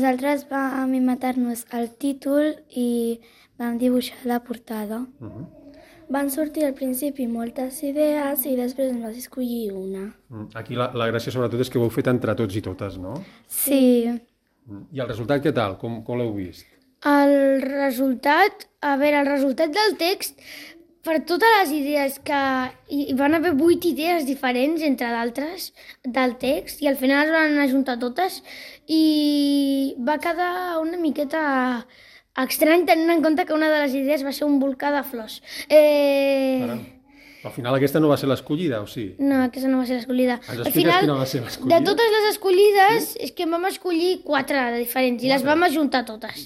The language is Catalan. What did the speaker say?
Nosaltres vam inventar-nos el títol i vam dibuixar la portada. Van sortir al principi moltes idees i després en vas escollir una. Aquí la gràcia sobretot és que ho heu fet entre tots i totes, no? Sí. I el resultat què tal? Com l'heu vist? El resultat del text, per totes les idees que... Hi van haver 8 idees diferents, entre d'altres, del text, i al final es van ajuntar totes, i va quedar una miqueta estrany tenint en compte que una de les idees va ser un volcà de flors. Al final aquesta no va ser l'escollida, o sí? No, aquesta no va ser l'escollida. Ens expliques quina va ser l'escollida? De totes les escollides, és que en vam escollir 4 de diferents i les vam ajuntar totes.